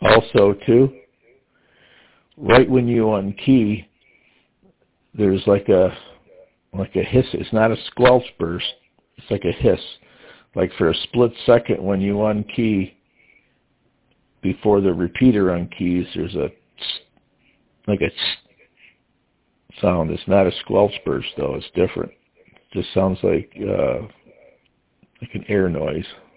Also, too, right when you unkey, there's like a hiss. It's not a squelch burst. It's like a hiss. Like for a split second when you unkey, before the repeater unkeys, there's a sound. It's not a squelch burst though. It's different. It just sounds like an air noise.